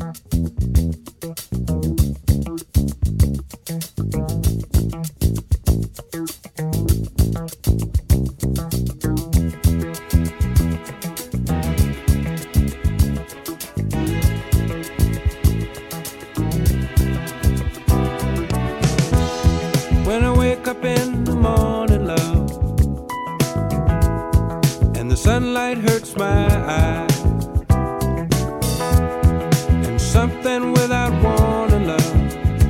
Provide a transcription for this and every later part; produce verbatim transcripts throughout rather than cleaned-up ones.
When I wake up in the morning, love, and the sunlight hurts my eyes, and something without warning, love,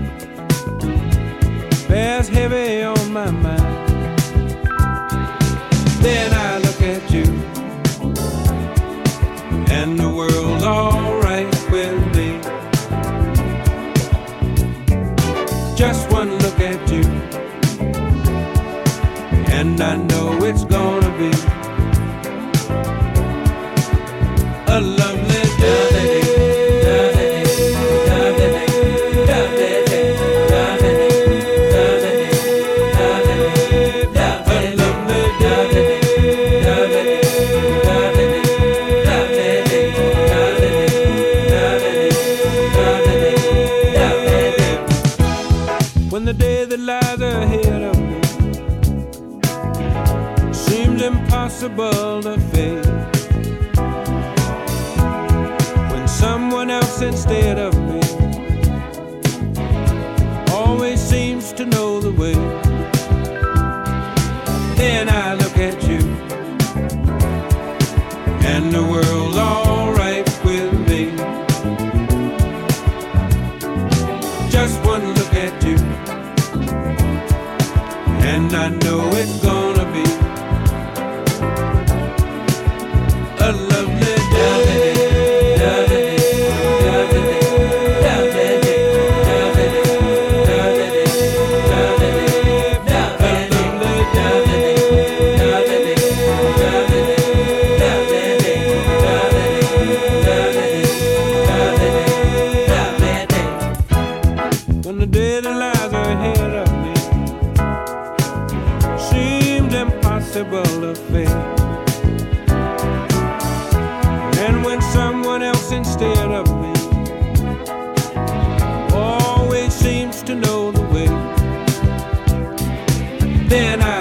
bears heavy on my mind. Then I look at you, and the world's alright with me. Just one look at you, and I know it's gonna be a lovely day. When the day that lies ahead of me seems impossible to face, when someone else instead of me always seems to know the way, then I look at you, and the world's alright with me. Just one look at you, and I know it's gonna be a lovely day. When the day that lies ahead of me seems impossible to face, and when someone else instead of me always seems to know the way, then I